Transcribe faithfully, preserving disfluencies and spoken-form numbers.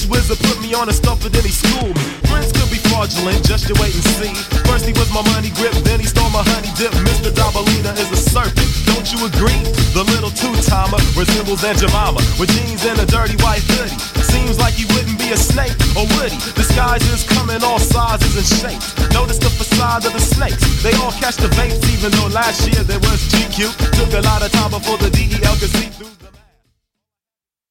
H Wizard put me on a stuff and then he schooled me. Friends could be fraudulent, just you wait and see. First he was my money grip, then he stole my honey dip. Mister Dabalina is a serpent, don't you agree? The little two-timer resembles Aunt Jemima with jeans and a dirty white hoodie. Seems like he wouldn't be a snake, or would he? Disguises come in all sizes and shapes. Notice the facade of the snakes. They all catch the vapes, even though last year there was G Q. Took a lot of time before the D E L could see through.